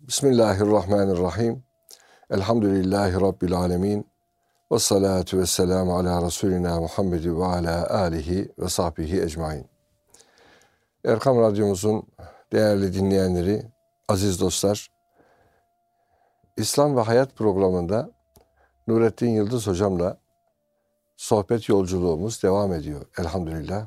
Bismillahirrahmanirrahim. Elhamdülillahi Rabbil alemin. Ve salatu ve selamu ala Resulina Muhammedi ve ala alihi ve sahbihi ecmain. Erkam Radyomuzun değerli dinleyenleri, aziz dostlar, İslam ve Hayat programında Nurettin Yıldız hocamla sohbet yolculuğumuz devam ediyor elhamdülillah.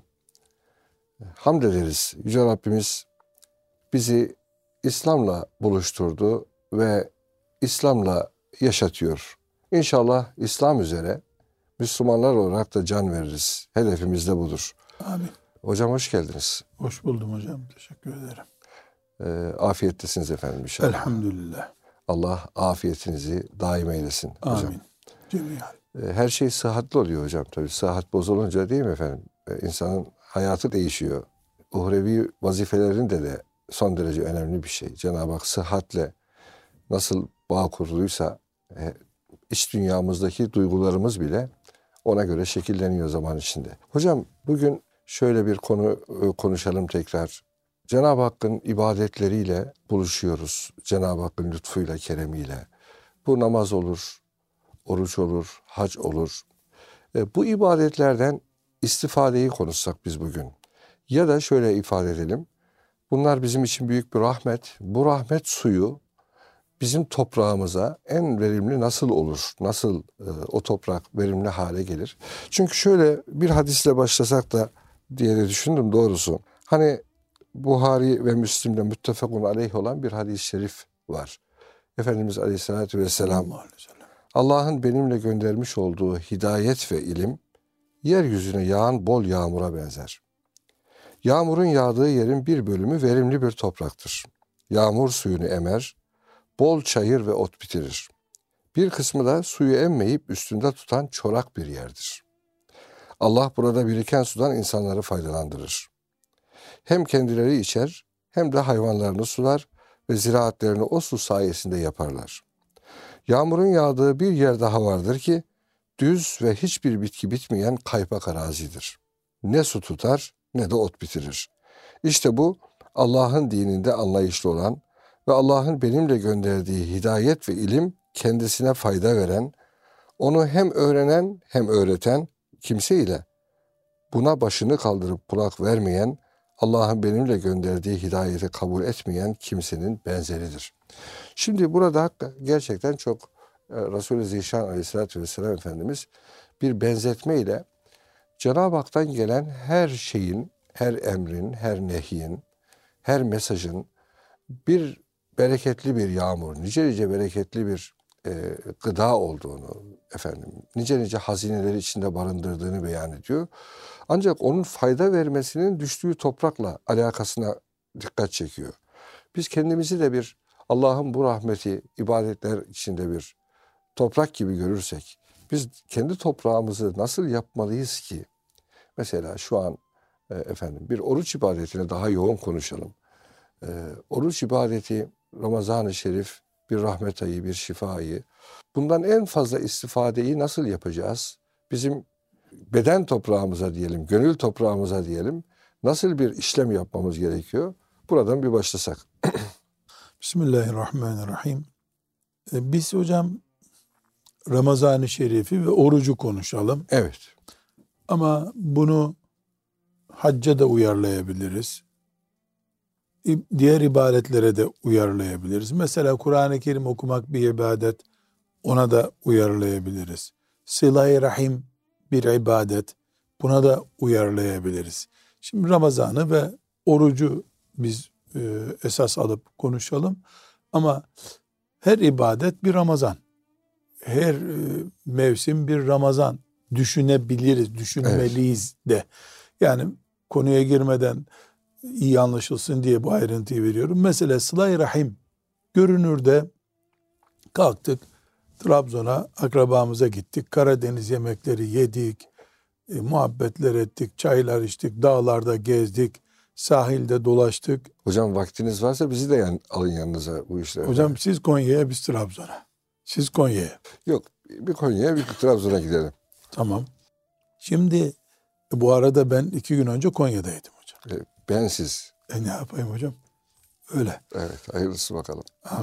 Hamd ederiz. Yüce Rabbimiz bizi İslam'la buluşturdu ve İslam'la yaşatıyor. İnşallah İslam üzere Müslümanlar olarak da can veririz. Hedefimiz de budur. Amin. Hocam hoş geldiniz. Hoş buldum hocam. Teşekkür ederim. Afiyettesiniz efendim inşallah. Elhamdülillah. Allah afiyetinizi daim eylesin hocam. Amin. Cemiyen. Her şey sıhhatli oluyor hocam. Tabii sıhhat bozulunca değil mi efendim? İnsanın hayatı değişiyor. Uhrevi vazifelerinde de son derece önemli bir şey. Cenab-ı Hak sıhhatle nasıl bağ kuruluysa iç dünyamızdaki duygularımız bile ona göre şekilleniyor zaman içinde. Hocam bugün şöyle bir konu konuşalım tekrar. Cenab-ı Hakk'ın ibadetleriyle buluşuyoruz. Cenab-ı Hakk'ın lütfuyla, keremiyle. Bu namaz olur, oruç olur, hac olur. Bu ibadetlerden istifadeyi konuşsak biz bugün. Ya da şöyle ifade edelim. Bunlar bizim için büyük bir rahmet. Bu rahmet suyu bizim toprağımıza en verimli nasıl olur? Nasıl o toprak verimli hale gelir? Çünkü şöyle bir hadisle başlasak da diye de düşündüm doğrusu. Hani Buhari ve Müslim'de müttefekun aleyh olan bir hadis-i şerif var. Efendimiz Aleyhisselatü Vesselam Allah'ın benimle göndermiş olduğu hidayet ve ilim yeryüzüne yağan bol yağmura benzer. Yağmurun yağdığı yerin bir bölümü verimli bir topraktır. Yağmur suyunu emer, bol çayır ve ot bitirir. Bir kısmı da suyu emmeyip üstünde tutan çorak bir yerdir. Allah burada biriken sudan insanları faydalandırır. Hem kendileri içer hem de hayvanlarını sular ve ziraatlerini o su sayesinde yaparlar. Yağmurun yağdığı bir yer daha vardır ki düz ve hiçbir bitki bitmeyen kaypak arazidir. Ne su tutar ne de ot bitirir. İşte bu Allah'ın dininde anlayışlı olan ve Allah'ın benimle gönderdiği hidayet ve ilim kendisine fayda veren, onu hem öğrenen hem öğreten kimse ile buna başını kaldırıp kulak vermeyen, Allah'ın benimle gönderdiği hidayeti kabul etmeyen kimsenin benzeridir. Şimdi burada gerçekten çok Resul-i Zişan Aleyhisselatü Vesselam Efendimiz bir benzetme ile Cenab-ı Hak'tan gelen her şeyin, her emrin, her nehyin, her mesajın bir bereketli bir yağmur, nice bereketli bir gıda olduğunu, nice hazineleri içinde barındırdığını beyan ediyor. Ancak onun fayda vermesinin düştüğü toprakla alakasına dikkat çekiyor. Biz kendimizi de bir Allah'ın bu rahmeti, ibadetler içinde bir toprak gibi görürsek, biz kendi toprağımızı nasıl yapmalıyız ki? Mesela şu an bir oruç ibadetine daha yoğun konuşalım. Oruç ibadeti, Ramazan-ı Şerif bir rahmet ayı, bir şifa ayı. Bundan en fazla istifadeyi nasıl yapacağız? Bizim beden toprağımıza diyelim, gönül toprağımıza diyelim, nasıl bir işlem yapmamız gerekiyor? Buradan bir başlasak. Bismillahirrahmanirrahim. Biz hocam Ramazan-ı Şerif'i ve orucu konuşalım. Evet. Ama bunu hacca da uyarlayabiliriz. Diğer ibadetlere de uyarlayabiliriz. Mesela Kur'an-ı Kerim okumak bir ibadet, ona da uyarlayabiliriz. Sıla-i Rahim bir ibadet, buna da uyarlayabiliriz. Şimdi Ramazan'ı ve orucu biz esas alıp konuşalım. Ama her ibadet bir Ramazan. Her mevsim bir Ramazan düşünebiliriz, düşünmeliyiz de. Yani konuya girmeden iyi anlaşılsın diye bu ayrıntıyı veriyorum. Mesela Sıla-i Rahim, görünürde kalktık, Trabzon'a akrabamıza gittik, Karadeniz yemekleri yedik, muhabbetler ettik, çaylar içtik, dağlarda gezdik, sahilde dolaştık. Hocam vaktiniz varsa bizi de alın yanınıza bu işlere. Hocam siz Konya'ya, biz Trabzon'a. Siz Konya'ya. Yok, bir Konya'ya bir Trabzon'a gidelim. Tamam. Şimdi bu arada ben 2 gün önce Konya'daydım hocam. Ben siz. Ne yapayım hocam? Öyle. Evet, hayırlısı bakalım. Amin.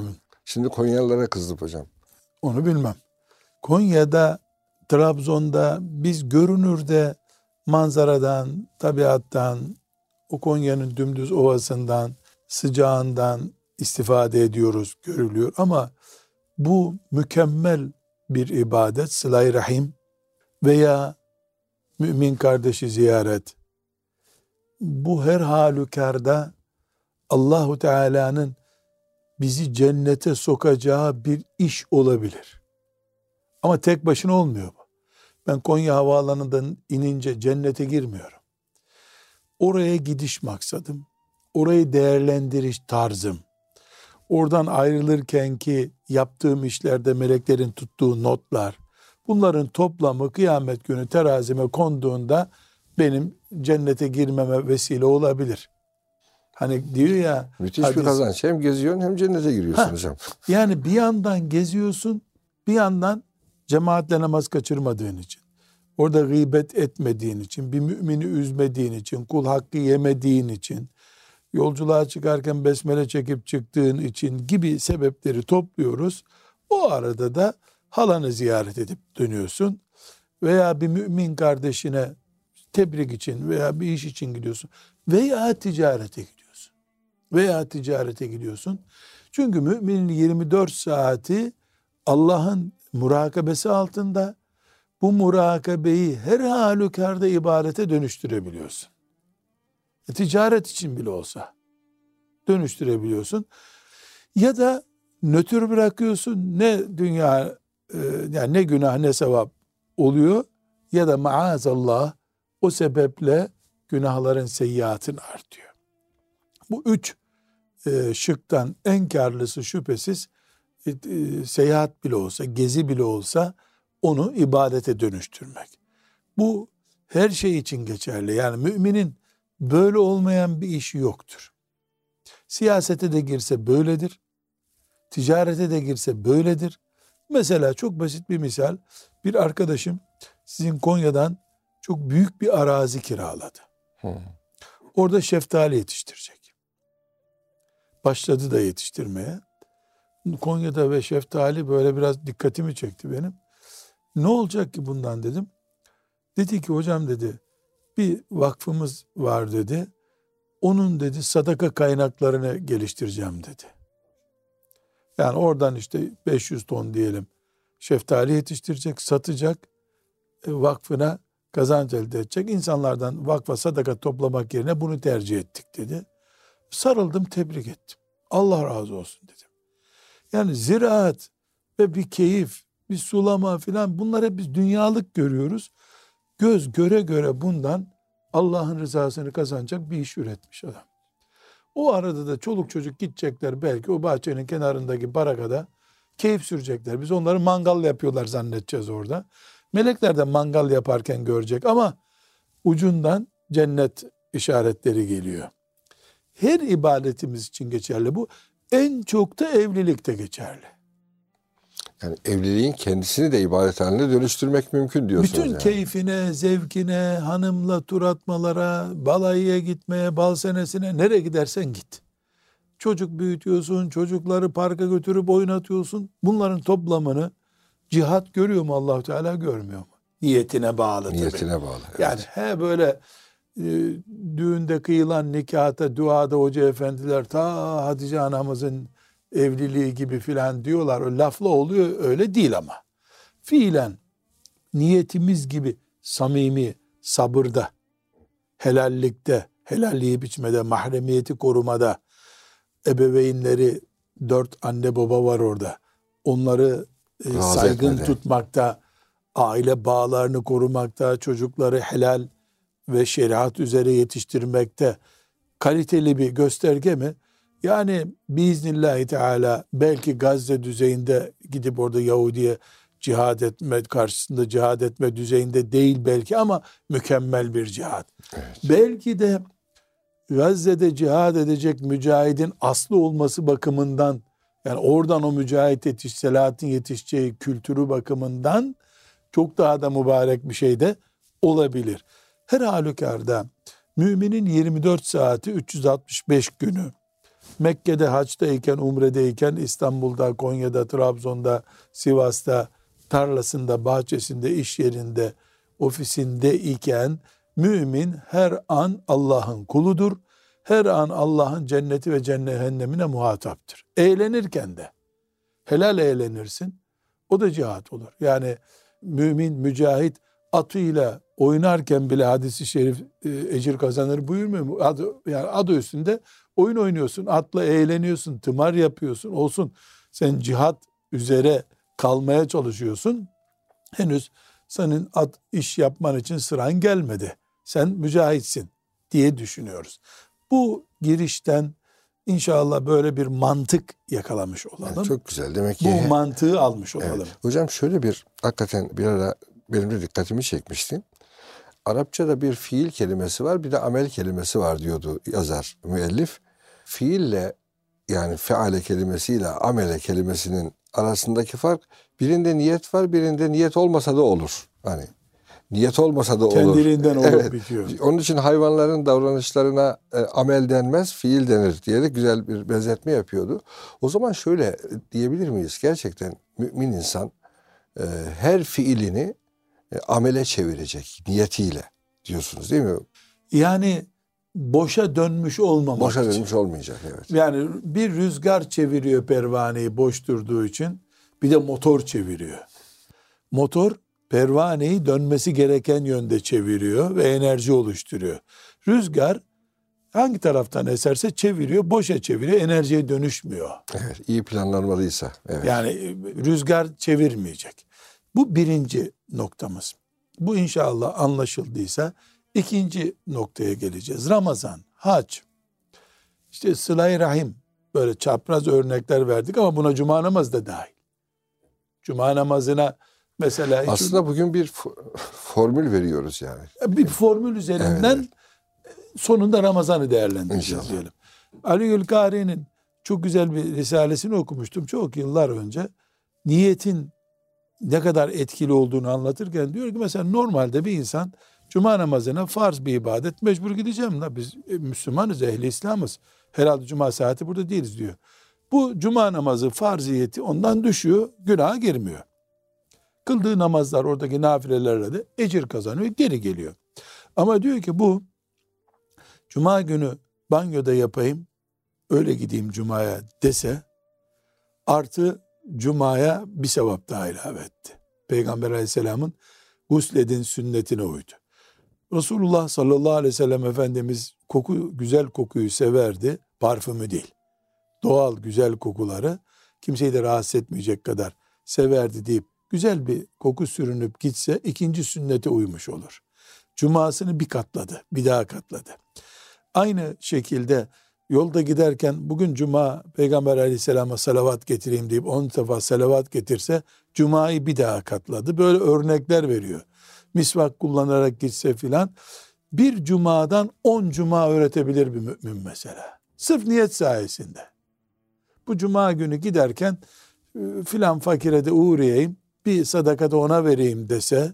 Şimdi Konyalılara kızdım hocam. Onu bilmem. Konya'da, Trabzon'da biz görünürde manzaradan, tabiattan, o Konya'nın dümdüz ovasından, sıcağından istifade ediyoruz, görülüyor. Ama bu mükemmel bir ibadet, sıla-i rahim veya mümin kardeşi ziyaret. Bu her halükarda Allahu Teala'nın bizi cennete sokacağı bir iş olabilir. Ama tek başına olmuyor bu. Ben Konya Havaalanı'ndan inince cennete girmiyorum. Oraya gidiş maksadım, orayı değerlendiriş tarzım, oradan ayrılırken ki yaptığım işlerde meleklerin tuttuğu notlar, bunların toplamı kıyamet günü terazime konduğunda benim cennete girmeme vesile olabilir. Hani diyor ya, Müthiş bir kazanç. Hem geziyorsun hem cennete giriyorsun hocam. Yani bir yandan geziyorsun, bir yandan cemaatle namaz kaçırmadığın için, orada gıybet etmediğin için, bir mümini üzmediğin için, kul hakkı yemediğin için, yolculuğa çıkarken besmele çekip çıktığın için gibi sebepleri topluyoruz. O arada da halanı ziyaret edip dönüyorsun veya bir mümin kardeşine tebrik için veya bir iş için gidiyorsun veya ticarete gidiyorsun. Çünkü müminin 24 saati Allah'ın murakabesi altında. Bu murakabeyi her halükarda ibadete dönüştürebiliyorsun. Ticaret için bile olsa dönüştürebiliyorsun. Ya da nötr bırakıyorsun, ne dünya yani ne günah ne sevap oluyor, ya da maazallah o sebeple günahların, seyyiatın artıyor. Bu üç şıktan en karlısı şüphesiz seyahat bile olsa, gezi bile olsa onu ibadete dönüştürmek. Bu her şey için geçerli. Yani müminin böyle olmayan bir işi yoktur. Siyasete de girse böyledir. Ticarete de girse böyledir. Mesela çok basit bir misal. Bir arkadaşım sizin Konya'dan çok büyük bir arazi kiraladı. Orada şeftali yetiştirecek. Başladı da yetiştirmeye. Konya'da ve şeftali böyle biraz dikkatimi çekti benim. Ne olacak ki bundan dedim. Dedi ki hocam dedi, bir vakfımız var dedi. Onun dedi sadaka kaynaklarını geliştireceğim dedi. Yani oradan işte 500 ton diyelim şeftali yetiştirecek, satacak, vakfına kazanç elde edecek. İnsanlardan vakfa sadaka toplamak yerine bunu tercih ettik dedi. Sarıldım, tebrik ettim. Allah razı olsun dedim. Yani ziraat ve bir keyif, bir sulama filan, bunları hep biz dünyalık görüyoruz. Göz göre göre bundan Allah'ın rızasını kazanacak bir iş üretmiş adam. O arada da çoluk çocuk gidecekler, belki o bahçenin kenarındaki barakada keyif sürecekler. Biz onları mangal yapıyorlar zannedeceğiz orada. Melekler de mangal yaparken görecek ama ucundan cennet işaretleri geliyor. Her ibadetimiz için geçerli bu. En çok da evlilikte geçerli. Yani evliliğin kendisini de ibadet haline dönüştürmek mümkün diyorsunuz. Bütün yani. keyfine, zevkine, hanımla tur atmalara, balayıya gitmeye, bal senesine, nereye gidersen git. Çocuk büyütüyorsun, çocukları parka götürüp oynatıyorsun. Bunların toplamını cihat görüyor mu Allah Teala, görmüyor mu? Niyetine bağlı tabii. Niyetine bağlı. Evet. Yani böyle düğünde kıyılan nikahta, duada hoca efendiler ta Hatice anamızın evliliği gibi filan diyorlar. O lafla oluyor, öyle değil ama. Fiilen niyetimiz gibi samimi, sabırda, helallikte, helalliği biçmede, mahremiyeti korumada, ebeveynleri, 4 anne baba var orada. Onları saygın tutmakta, aile bağlarını korumakta, çocukları helal ve şeriat üzere yetiştirmekte kaliteli bir gösterge mi? Yani biiznillahü teala belki Gazze düzeyinde gidip orada Yahudi'ye cihad etme, karşısında cihad etme düzeyinde değil belki, ama mükemmel bir cihad. Evet. Belki de Gazze'de cihad edecek mücahidin aslı olması bakımından, yani oradan o mücahit Selahattin yetişeceği kültürü bakımından çok daha da mübarek bir şey de olabilir. Her halükarda müminin 24 saati 365 günü Mekke'de haçtayken, umredeyken, İstanbul'da, Konya'da, Trabzon'da, Sivas'ta, tarlasında, bahçesinde, iş yerinde, ofisinde iken mümin her an Allah'ın kuludur. Her an Allah'ın cenneti ve cehennemine muhataptır. Eğlenirken de helal eğlenirsin. O da cihat olur. Yani mümin, mücahit atıyla oynarken bile hadis-i şerif ecir kazanır buyurmuyor mu? Yani adı üstünde oyun oynuyorsun, atla eğleniyorsun, tımar yapıyorsun. Olsun, sen cihat üzere kalmaya çalışıyorsun. Henüz senin iş yapman için sıran gelmedi. Sen mücahitsin diye düşünüyoruz. Bu girişten İnşallah böyle bir mantık yakalamış olalım. Yani çok güzel. Demek ki bu mantığı almış olalım. Evet. Hocam şöyle hakikaten bir ara benim de dikkatimi çekmişti. Arapçada bir fiil kelimesi var, bir de amel kelimesi var diyordu yazar, müellif. Fiille, yani feale kelimesiyle amele kelimesinin arasındaki fark, birinde niyet var, birinde niyet olmasa da olur. Hani niyet olmasa da olur. Kendiliğinden olup evet. bitiyor. Onun için hayvanların davranışlarına amel denmez, fiil denir diyerek güzel bir benzetme yapıyordu. O zaman şöyle diyebilir miyiz? Gerçekten mümin insan her fiilini amele çevirecek niyetiyle diyorsunuz değil mi? Yani boşa dönmüş olmamak Boşa için. dönmüş olmayacak, evet. Yani bir rüzgar çeviriyor pervaneyi boş durduğu için, bir de motor çeviriyor. Motor pervaneyi dönmesi gereken yönde çeviriyor ve enerji oluşturuyor. Rüzgar hangi taraftan eserse çeviriyor, boşa çeviriyor, enerjiye dönüşmüyor. Evet, iyi planlanmalıysa. Evet. Yani rüzgar çevirmeyecek. Bu birinci noktamız. Bu inşallah anlaşıldıysa ikinci noktaya geleceğiz. Ramazan, hac, işte sıla-i rahim, böyle çapraz örnekler verdik ama buna cuma namazı da dahil. Cuma namazına mesela... Aslında bugün bir formül veriyoruz yani. Bir formül üzerinden evet. Sonunda Ramazan'ı değerlendireceğiz diyelim. Ali Gülkari'nin çok güzel bir risalesini okumuştum çok yıllar önce. Niyetin ne kadar etkili olduğunu anlatırken diyor ki mesela normalde bir insan cuma namazına farz bir ibadet mecbur gideceğim. Biz Müslümanız, ehli İslam'ız. Herhalde cuma saati burada değiliz diyor. Bu cuma namazı farziyeti ondan düşüyor, günaha girmiyor. Kıldığı namazlar, oradaki nafilelerle de ecir kazanıyor, geri geliyor. Ama diyor ki bu cuma günü banyoda yapayım, öyle gideyim cumaya dese, artı cumaya bir sevap daha ilave etti. Peygamber aleyhisselamın gusledin sünnetine uydu. Resulullah sallallahu aleyhi ve sellem Efendimiz güzel kokuyu severdi, parfümü değil. Doğal güzel kokuları kimseyi de rahatsız etmeyecek kadar severdi deyip güzel bir koku sürünüp gitse ikinci sünnete uymuş olur. Cumasını bir katladı, bir daha katladı. Aynı şekilde yolda giderken bugün cuma Peygamber aleyhisselama salavat getireyim deyip 10 defa salavat getirse cumayı bir daha katladı. Böyle örnekler veriyor. Misvak kullanarak gitse filan bir cumadan 10 cuma öğretebilir bir mümin mesela. Sırf niyet sayesinde. Bu cuma günü giderken filan fakire de uğrayayım, bir sadaka da ona vereyim dese,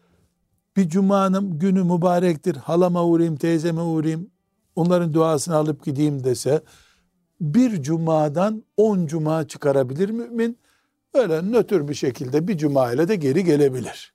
bir cumanın günü mübarektir, halama uğrayayım, teyzeme uğrayayım, onların duasını alıp gideyim dese, bir cumadan 10 cuma çıkarabilir mümin. Öyle nötr bir şekilde bir cuma ile de geri gelebilir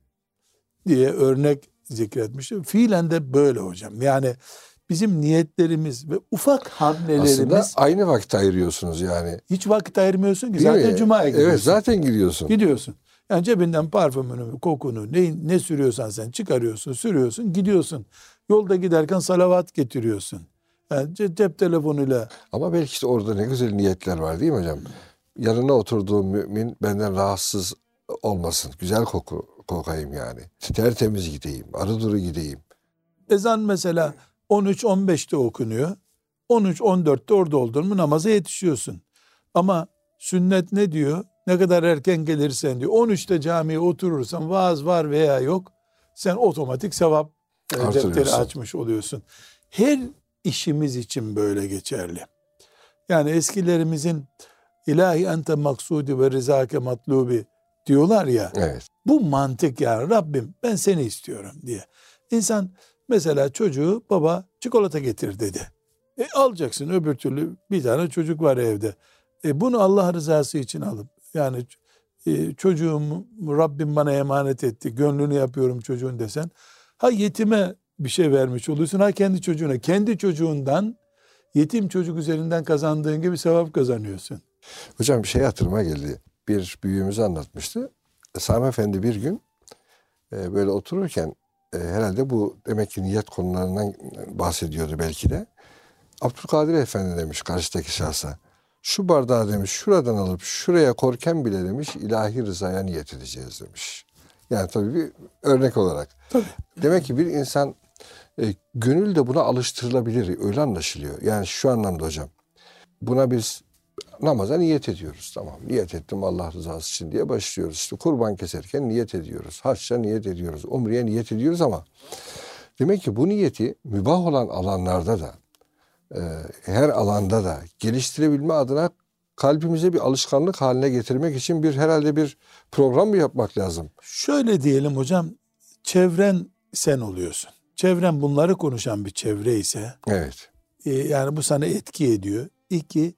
diye örnek zikretmiştim. Fiilen de böyle hocam. Yani bizim niyetlerimiz ve ufak hamlelerimiz... Aslında aynı vakit ayırıyorsunuz yani. Hiç vakit ayırmıyorsun ki. Değil zaten mi? Cuma'ya gidiyorsun. Evet, zaten gidiyorsun. Gidiyorsun. Yani cebinden parfümünü, kokunu, ne sürüyorsan sen çıkarıyorsun, sürüyorsun, gidiyorsun. Yolda giderken salavat getiriyorsun. Yani cep telefonuyla... Ama belki işte orada ne güzel niyetler var değil mi hocam? Yanına oturduğum mümin benden rahatsız olmasın. Güzel kokayım yani. Tertemiz gideyim, arı duru gideyim. Ezan mesela 13-15'te okunuyor. 13-14'te orada oldun mu namaza yetişiyorsun. Ama sünnet ne diyor? Ne kadar erken gelirsen diyor. 13'te camiye oturursan vaaz var veya yok, sen otomatik sevap defteri açmış oluyorsun. Her işimiz için böyle geçerli. Yani eskilerimizin ilahi ente maksudi ve rizake matlubi diyorlar ya. Evet. Bu mantık yani, Rabbim ben seni istiyorum diye. İnsan mesela çocuğu baba çikolata getir dedi. Alacaksın, öbür türlü bir tane çocuk var evde. Bunu Allah rızası için alıp, yani çocuğumu Rabbim bana emanet etti, gönlünü yapıyorum çocuğun desen, ha yetime bir şey vermiş oluyorsun, ha kendi çocuğuna. Kendi çocuğundan yetim çocuk üzerinden kazandığın gibi sevap kazanıyorsun. Hocam bir şey hatırıma geldi. Bir büyüğümüz anlatmıştı. Sami Efendi bir gün böyle otururken herhalde bu demek ki niyet konularından bahsediyordu belki de. Abdülkadir Efendi demiş karşıdaki şahsa. Şu bardağı demiş şuradan alıp şuraya korken bile demiş ilahi rızaya niyet edeceğiz demiş. Yani tabii bir örnek olarak. Tabii. Demek ki bir insan gönül de buna alıştırılabilir. Öyle anlaşılıyor. Yani şu anlamda hocam. Buna biz namaza niyet ediyoruz. Tamam, niyet ettim Allah rızası için diye başlıyoruz. İşte kurban keserken niyet ediyoruz. Hacca niyet ediyoruz. Umreye niyet ediyoruz ama demek ki bu niyeti mübah olan alanlarda da her alanda da geliştirebilme adına kalbimize bir alışkanlık haline getirmek için herhalde bir program mı yapmak lazım? Şöyle diyelim hocam, çevren sen oluyorsun. Çevren bunları konuşan bir çevre ise, Evet. yani bu sana etki ediyor. İki,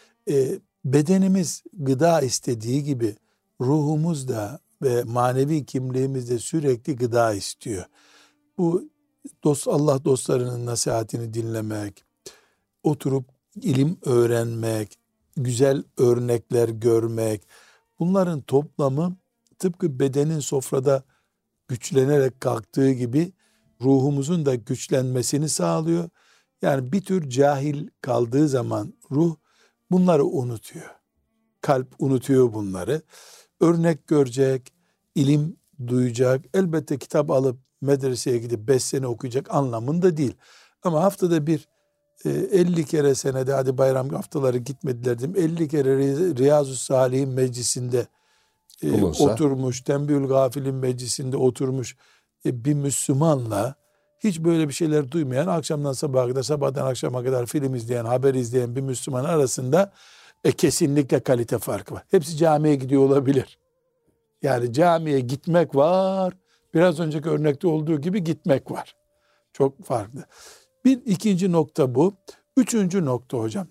bedenimiz gıda istediği gibi ruhumuz da ve manevi kimliğimiz de sürekli gıda istiyor. Bu Allah dostlarının nasihatini dinlemek, oturup ilim öğrenmek, güzel örnekler görmek, bunların toplamı tıpkı bedenin sofrada güçlenerek kalktığı gibi ruhumuzun da güçlenmesini sağlıyor. Yani bir tür cahil kaldığı zaman ruh bunları unutuyor. Kalp unutuyor bunları. Örnek görecek, ilim duyacak. Elbette kitap alıp medreseye gidip 5 sene okuyacak anlamında değil. Ama haftada bir 50 kere senede, hadi bayram haftaları gitmediler diyeyim, 50 kere Riyazu Salih'in meclisinde oturmuş, Tembihül Gafil'in meclisinde oturmuş bir Müslümanla hiç böyle bir şeyler duymayan, akşamdan sabaha kadar, sabahtan akşama kadar film izleyen, haber izleyen bir Müslüman arasında kesinlikle kalite farkı var. Hepsi camiye gidiyor olabilir. Yani camiye gitmek var, biraz önceki örnekte olduğu gibi gitmek var. Çok farklı. İkinci nokta bu. Üçüncü nokta hocam.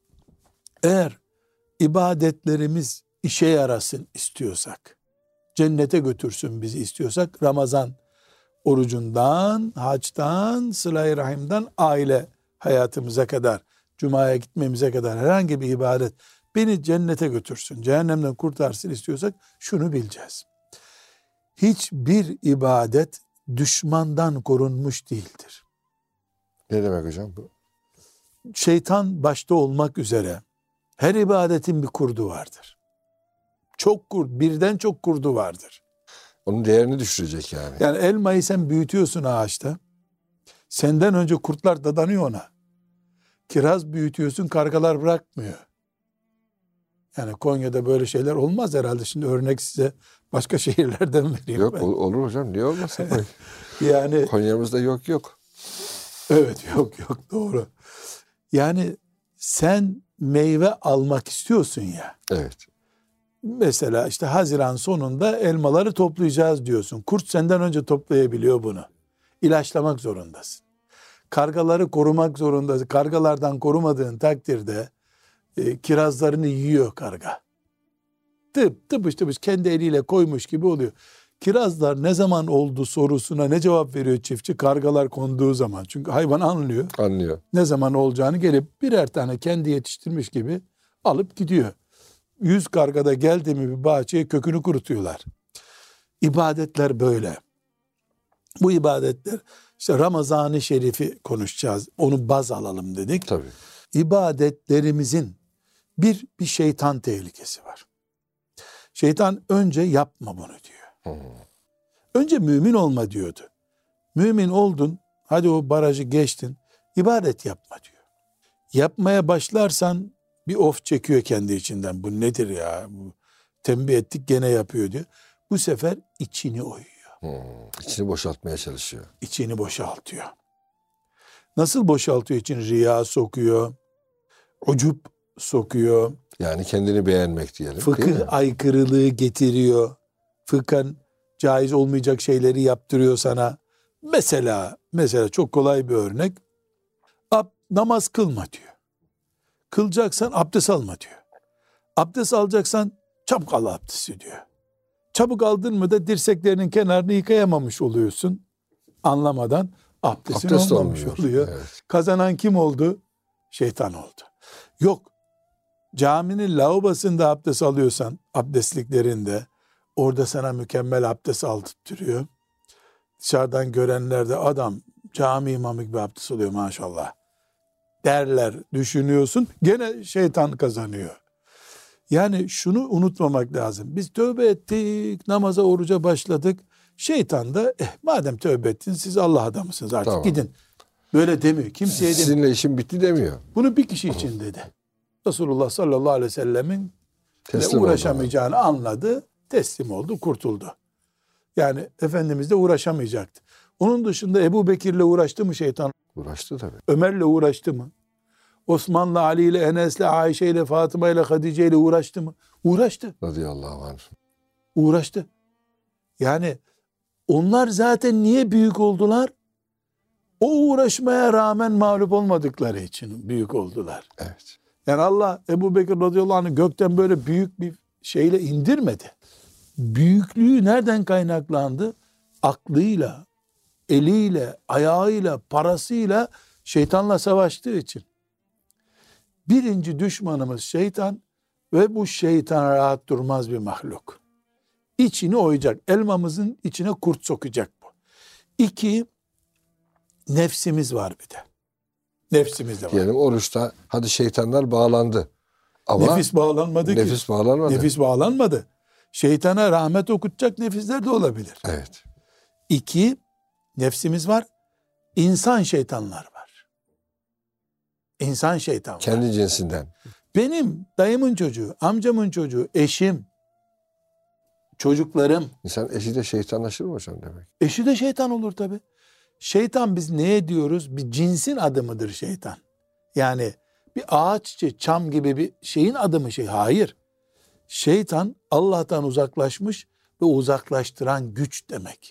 Eğer ibadetlerimiz işe yarasın istiyorsak, cennete götürsün bizi istiyorsak, Ramazan orucundan, haçtan, sıla-i rahimden aile hayatımıza kadar, cumaya gitmemize kadar herhangi bir ibadet beni cennete götürsün, cehennemden kurtarsın istiyorsak şunu bileceğiz. Hiçbir ibadet düşmandan korunmuş değildir. Ne demek hocam bu? Şeytan başta olmak üzere her ibadetin bir kurdu vardır. Birden çok kurdu vardır. Onun değerini düşürecek yani. Yani elmayı sen büyütüyorsun ağaçta. Senden önce kurtlar dadanıyor ona. Kiraz büyütüyorsun, kargalar bırakmıyor. Yani Konya'da böyle şeyler olmaz herhalde. Şimdi örnek size başka şehirlerden vereyim. Yok olur hocam, niye olmasın? Yani Konya'mızda yok. Evet, yok doğru. Yani sen meyve almak istiyorsun ya. Evet. Mesela işte Haziran sonunda elmaları toplayacağız diyorsun. Kurt senden önce toplayabiliyor bunu. İlaçlamak zorundasın. Kargaları korumak zorundasın. Kargalardan korumadığın takdirde kirazlarını yiyor karga. Tıpış kendi eliyle koymuş gibi oluyor. Kirazlar ne zaman oldu sorusuna ne cevap veriyor çiftçi? Kargalar konduğu zaman. Çünkü hayvan anlıyor. Anlıyor. Ne zaman olacağını gelip birer tane kendi yetiştirmiş gibi alıp gidiyor. 100 kargada geldi mi bir bahçeye kökünü kurutuyorlar. İbadetler böyle. Bu ibadetler, işte Ramazan-ı Şerif'i konuşacağız. Onu baz alalım dedik. Tabii. İbadetlerimizin bir şeytan tehlikesi var. Şeytan önce yapma bunu diyor. Önce mümin olma diyordu. Mümin oldun, hadi o barajı geçtin, ibadet yapma diyor. Yapmaya başlarsan bir of çekiyor kendi içinden. Bu nedir ya? Bu, tembih ettik gene yapıyor diyor. Bu sefer içini oyuyor. İçini boşaltmaya çalışıyor. İçini boşaltıyor. Nasıl boşaltıyor içini? Riya sokuyor, ucup sokuyor. Yani kendini beğenmek diyelim. Fıkıh aykırılığı getiriyor. Fıkhen caiz olmayacak şeyleri yaptırıyor sana. Mesela çok kolay bir örnek. namaz kılma diyor. Kılacaksan abdest alma diyor. Abdest alacaksan çabuk al abdesti diyor. Çabuk aldın mı da dirseklerinin kenarını yıkayamamış oluyorsun. Anlamadan abdestin Abdest olmamış olmuyor. oluyor. Evet. Kazanan kim oldu? Şeytan oldu. Yok. Caminin lavabosunda abdest alıyorsan, abdestliklerinde, orada sana mükemmel abdest aldırtıyor. Dışarıdan görenler de adam cami imamı gibi abdest alıyor maşallah derler, düşünüyorsun. Gene şeytan kazanıyor. Yani şunu unutmamak lazım. Biz tövbe ettik, namaza, oruca başladık. Şeytan da madem tövbe ettin siz Allah adamısınız artık Tamam. gidin. Böyle demiyor. Kimseye demiyor. Sizinle işim bitti demiyor. Bunu bir kişi için dedi. Resulullah sallallahu aleyhi ve sellemin Teslim oldu. uğraşamayacağını anladı. Teslim oldu, kurtuldu. Yani Efendimiz de uğraşamayacaktı. Onun dışında Ebu Bekir'le uğraştı mı şeytan? Uğraştı tabii. Ömer'le uğraştı mı? Osman'la, Ali'yle, Enes'le, Ayşe'yle, Fatıma'yla, Hatice'yle uğraştı mı? Uğraştı. Radıyallahu anh. Uğraştı. Yani onlar zaten niye büyük oldular? O uğraşmaya rağmen mağlup olmadıkları için büyük oldular. Evet. Yani Allah Ebu Bekir radıyallahu anh'ı gökten böyle büyük bir şeyle indirmedi. Büyüklüğü nereden kaynaklandı? Aklıyla, eliyle, ayağıyla, parasıyla şeytanla savaştığı için. Birinci düşmanımız şeytan ve bu şeytan rahat durmaz bir mahluk. İçini oyacak. Elmamızın içine kurt sokacak bu. 2, nefsimiz var bir de. Nefsimiz de var. Diyelim oruçta hadi şeytanlar bağlandı. Ama Nefis bağlanmadı ki. nefis bağlanmadı. Nefis bağlanmadı. Şeytana rahmet okutacak nefisler de olabilir. Evet. 2, nefsimiz var. İnsan şeytanlar var. İnsan şeytan var. Kendi cinsinden. Benim dayımın çocuğu, amcamın çocuğu, eşim, çocuklarım, İnsan eşi de şeytanlaşır mı hocam demek? eşi de şeytan olur tabii. Şeytan biz neye diyoruz? Bir cinsin adı mıdır şeytan? Yani bir ağaç, çam gibi bir şeyin adı mı şey? Hayır. Şeytan Allah'tan uzaklaşmış ve uzaklaştıran güç demek.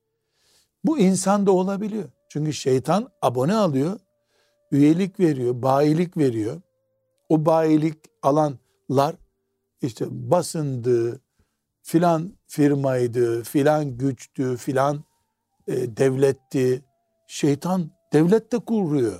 Bu insanda olabiliyor. Çünkü şeytan abone alıyor, üyelik veriyor, bayilik veriyor. O bayilik alanlar işte basındı, filan firmaydı, filan güçtü, filan devletti. Şeytan devlet de kuruyor.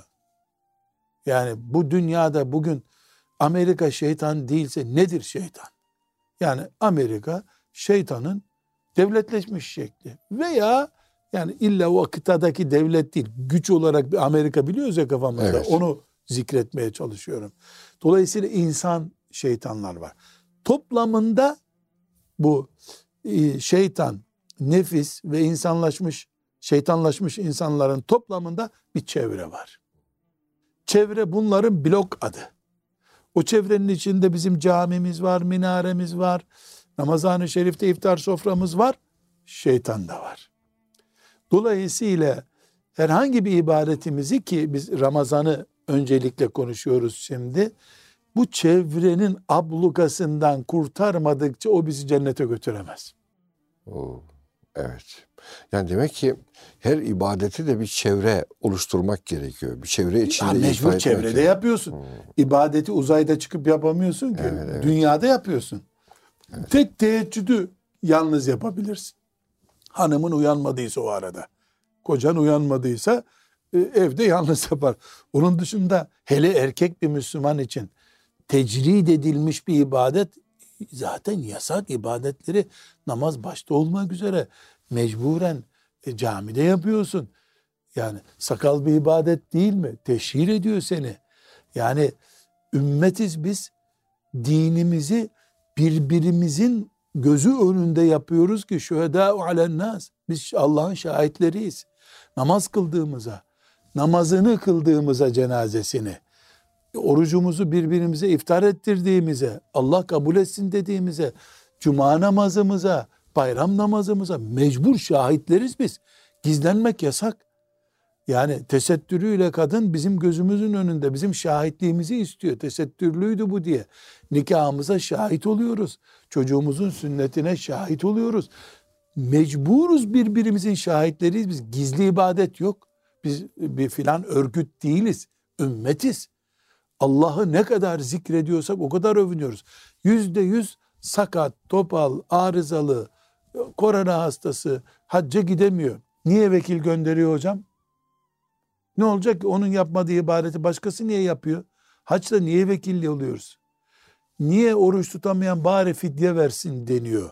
Yani bu dünyada bugün Amerika şeytan değilse nedir şeytan? Yani Amerika şeytanın devletleşmiş şekli. Veya yani illa o kıtadaki devlet değil. Güç olarak bir Amerika biliyoruz ya kafamızda. Evet. Onu zikretmeye çalışıyorum. Dolayısıyla insan şeytanlar var. Toplamında bu şeytan, nefis ve şeytanlaşmış insanların toplamında bir çevre var. Çevre bunların blok adı. O çevrenin içinde bizim camimiz var, minaremiz var, Ramazan-ı Şerif'te iftar soframız var, şeytan da var. Dolayısıyla herhangi bir ibadetimizi, ki biz Ramazan'ı öncelikle konuşuyoruz şimdi, bu çevrenin ablukasından kurtarmadıkça o bizi cennete götüremez. Oo, evet. Yani demek ki her ibadeti de bir çevre oluşturmak gerekiyor. Bir çevre içinde ifa Mecbur etmek çevrede gerekiyor. yapıyorsun. İbadeti uzayda çıkıp yapamıyorsun ki. Evet, evet. Dünyada yapıyorsun. Tek teheccüdü yalnız yapabilirsin. Hanımın uyanmadıysa o arada. Kocan uyanmadıysa evde yalnız yapar. Onun dışında hele erkek bir Müslüman için tecrid edilmiş bir ibadet, zaten yasak ibadetleri namaz başta olmak üzere mecburen camide yapıyorsun. Yani sakal bir ibadet değil mi? Teşhir ediyor seni. Yani ümmetiz biz, dinimizi birbirimizin gözü önünde yapıyoruz ki şühedâ'u alennâs. Biz Allah'ın şahitleriyiz. Namaz kıldığımıza, namazını kıldığımıza cenazesini, orucumuzu birbirimize iftar ettirdiğimize, Allah kabul etsin dediğimize, cuma namazımıza, bayram namazımıza mecbur şahitleriz biz. Gizlenmek yasak. Yani tesettürüyle kadın bizim gözümüzün önünde bizim şahitliğimizi istiyor. Tesettürlüydü bu diye. Nikahımıza şahit oluyoruz. Çocuğumuzun sünnetine şahit oluyoruz. Mecburuz, birbirimizin şahitleriyiz biz. Gizli ibadet yok. Biz bir filan örgüt değiliz. Ümmetiz. Allah'ı ne kadar zikrediyorsak o kadar övünüyoruz. %100 sakat, topal, arızalı, korona hastası hacca gidemiyor. Niye vekil gönderiyor hocam? Ne olacak ki? Onun yapmadığı ibadeti başkası niye yapıyor? Haçta niye vekilli oluyoruz? Niye oruç tutamayan bari fidye versin deniyor?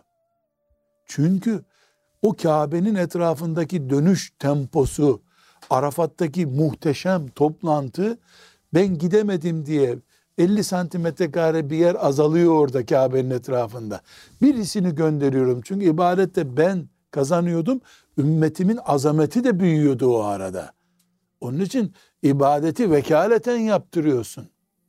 Çünkü o Kabe'nin etrafındaki dönüş temposu, Arafat'taki muhteşem toplantı, ben gidemedim diye 50 santimetre kare bir yer azalıyor orada Kabe'nin etrafında. Birisini gönderiyorum çünkü ibadette ben kazanıyordum, ümmetimin azameti de büyüyordu o arada. Onun için ibadeti vekaleten yaptırıyorsun.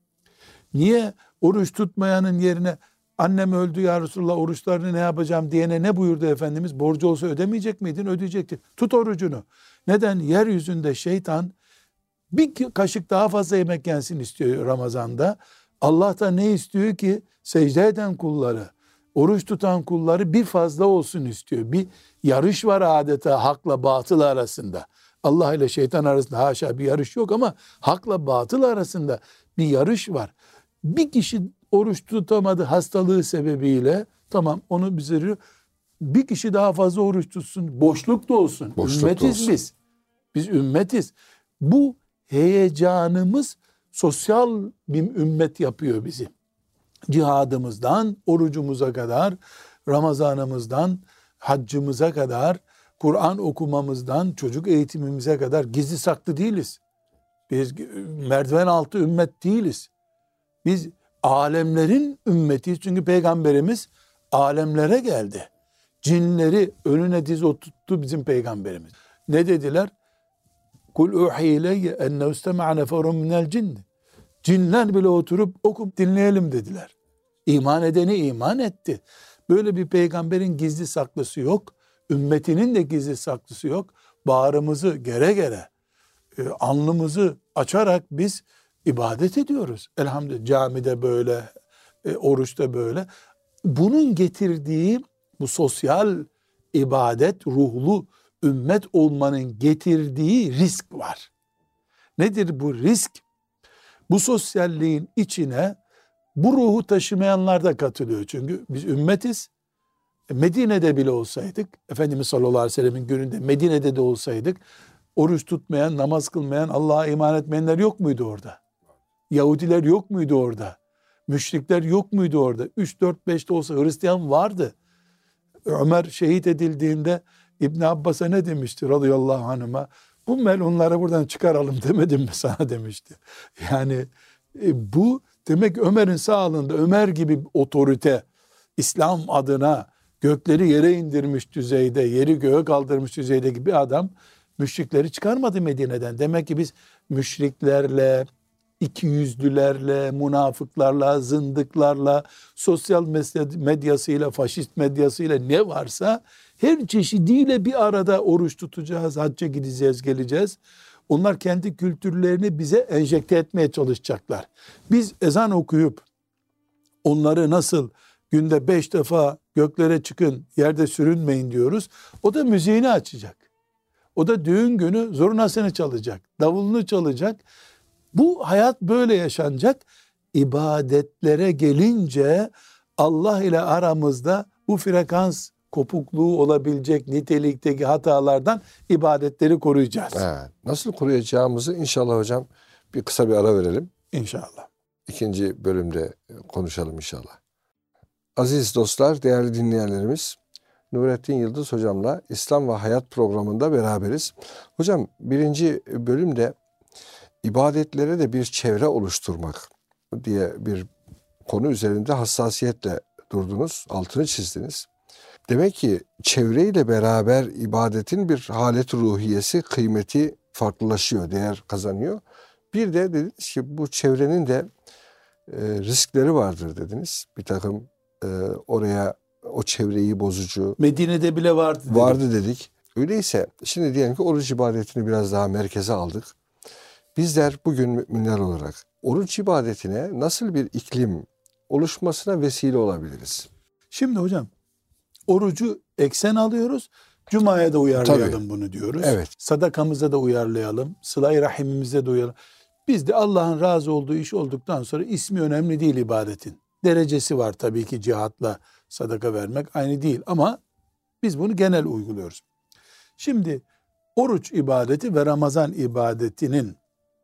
Niye oruç tutmayanın yerine annem öldü ya Resulullah oruçlarını ne yapacağım diyene ne buyurdu Efendimiz? Borcu olsa ödemeyecek miydin? Ödeyecektin. Tut orucunu. Neden? Yeryüzünde şeytan bir kaşık daha fazla yemek yensin istiyor Ramazan'da. Allah da ne istiyor ki? Secde eden kulları, oruç tutan kulları bir fazla olsun istiyor. Bir yarış var adeta hakla batıl arasında. Allah ile şeytan arasında haşa bir yarış yok ama hakla batıl arasında bir yarış var. Bir kişi oruç tutamadı hastalığı sebebiyle, tamam onu bize veriyor. Bir kişi daha fazla oruç tutsun, boşluk da olsun. Ümmetiz biz. Biz ümmetiz. Bu heyecanımız sosyal bir ümmet yapıyor bizi. Cihadımızdan, orucumuza kadar, Ramazanımızdan, haccımıza kadar, Kur'an okumamızdan, çocuk eğitimimize kadar gizli saklı değiliz. Biz merdiven altı ümmet değiliz. Biz alemlerin ümmetiyiz. Çünkü Peygamberimiz alemlere geldi. Cinleri önüne diz oturttu bizim Peygamberimiz. Ne dediler? Kul uhiye ileyye ennehu istema'a neferun minel cinni. Cinler bile oturup okup dinleyelim dediler. İman edeni iman etti. Böyle bir peygamberin gizli saklısı yok. Ümmetinin de gizli saklısı yok. Bağrımızı gere gere, alnımızı açarak biz ibadet ediyoruz. Elhamdülillah camide böyle, oruçta böyle. Bunun getirdiği bu sosyal ibadet, ruhlu ümmet olmanın getirdiği risk var. Nedir bu risk? Bu sosyalliğin içine bu ruhu taşımayanlar da katılıyor. Çünkü biz ümmetiz. Medine'de bile olsaydık, Efendimiz sallallahu aleyhi ve sellemin gününde Medine'de de olsaydık, oruç tutmayan, namaz kılmayan, Allah'a iman etmeyenler yok muydu orada? Yahudiler yok muydu orada? Müşrikler yok muydu orada? 3, 4, 5'te olsa Hristiyan vardı. Ömer şehit edildiğinde İbn Abbas'a ne demişti radıyallahu anhuma? Bu melunları buradan çıkaralım demedim mi sana demişti. Yani bu demek Ömer'in sağlığında Ömer gibi otorite, İslam adına gökleri yere indirmiş düzeyde, yeri göğe kaldırmış düzeyde gibi bir adam müşrikleri çıkarmadı Medine'den. Demek ki biz müşriklerle, ikiyüzlülerle, münafıklarla, zındıklarla, sosyal medyasıyla, faşist medyasıyla ne varsa her çeşidiyle bir arada oruç tutacağız, hacca gideceğiz, geleceğiz. Onlar kendi kültürlerini bize enjekte etmeye çalışacaklar. Biz ezan okuyup onları nasıl günde 5 defa göklere çıkın, yerde sürünmeyin diyoruz. O da müziğini açacak. O da düğün günü zurnasını çalacak, davulunu çalacak. Bu hayat böyle yaşanacak. İbadetlere gelince Allah ile aramızda bu frekans kopukluğu olabilecek nitelikteki hatalardan ibadetleri koruyacağız. Nasıl koruyacağımızı inşallah hocam bir kısa bir ara verelim. İnşallah. İkinci bölümde konuşalım inşallah. Aziz dostlar, değerli dinleyenlerimiz, Nurettin Yıldız hocamla İslam ve Hayat programında beraberiz. Hocam birinci bölümde ibadetlere de bir çevre oluşturmak diye bir konu üzerinde hassasiyetle durdunuz, altını çizdiniz. Demek ki çevreyle beraber ibadetin bir halet ruhiyesi, kıymeti farklılaşıyor, değer kazanıyor. Bir de dediniz ki bu çevrenin de riskleri vardır dediniz. Bir takım oraya o çevreyi bozucu. Medine'de bile vardı dedik. Vardı dedik. Öyleyse şimdi diyelim ki oruç ibadetini biraz daha merkeze aldık. Bizler bugün müminler olarak oruç ibadetine nasıl bir iklim oluşmasına vesile olabiliriz? Şimdi hocam orucu eksen alıyoruz. Cuma'ya da uyarlayalım bunu diyoruz. Evet. Sadakamıza da uyarlayalım. Sıla-i rahimimize de uyarlayalım. Bizde Allah'ın razı olduğu iş olduktan sonra ismi önemli değil ibadetin. Derecesi var tabii ki, cihatla sadaka vermek aynı değil ama biz bunu genel uyguluyoruz. Şimdi oruç ibadeti ve Ramazan ibadetinin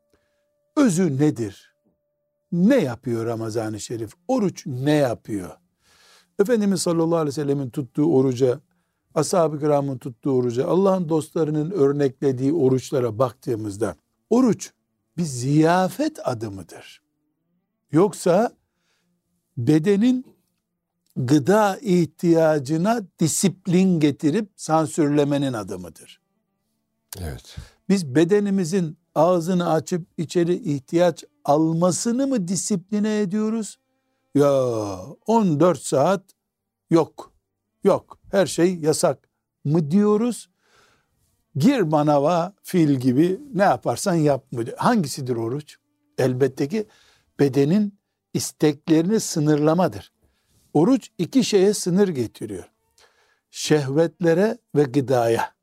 özü nedir? Ne yapıyor Ramazan-ı Şerif? Oruç ne yapıyor? Efendimiz sallallahu aleyhi ve sellemin tuttuğu oruca, ashab-ı kiramın tuttuğu oruca, Allah'ın dostlarının örneklediği oruçlara baktığımızda oruç bir ziyafet adımıdır. Yoksa bedenin gıda ihtiyacına disiplin getirip sansürlemenin adımıdır. Evet. Biz bedenimizin ağzını açıp içeri ihtiyaç almasını mı disipline ediyoruz? Ya 14 saat yok. Her şey yasak mı diyoruz? Gir manava fil gibi, ne yaparsan yap mı? Hangisidir oruç? Elbette ki bedenin isteklerini sınırlamadır. Oruç iki şeye sınır getiriyor. Şehvetlere ve gıdaya.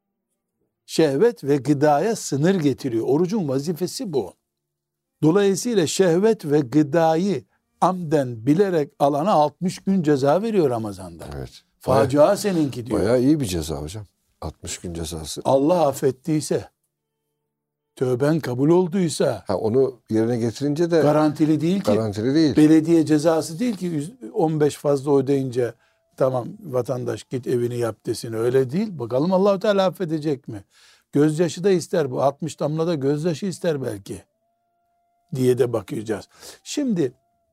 Şehvet ve gıdaya sınır getiriyor. Orucun vazifesi bu. Dolayısıyla şehvet ve gıdayı amden bilerek alana 60 gün ceza veriyor Ramazan'da. Evet. Facia seninki diyor. Bayağı iyi bir ceza hocam. 60 gün cezası. Allah affettiyse, tövben kabul olduysa, Onu yerine getirince de garantili değil ki. garantili değil. Belediye cezası değil ki 15 fazla ödeyince tamam vatandaş git evini yap desin, öyle değil. Bakalım Allah-u Teala affedecek mi? Gözyaşı da ister bu. 60 damla da gözyaşı ister belki diye de bakacağız. Şimdi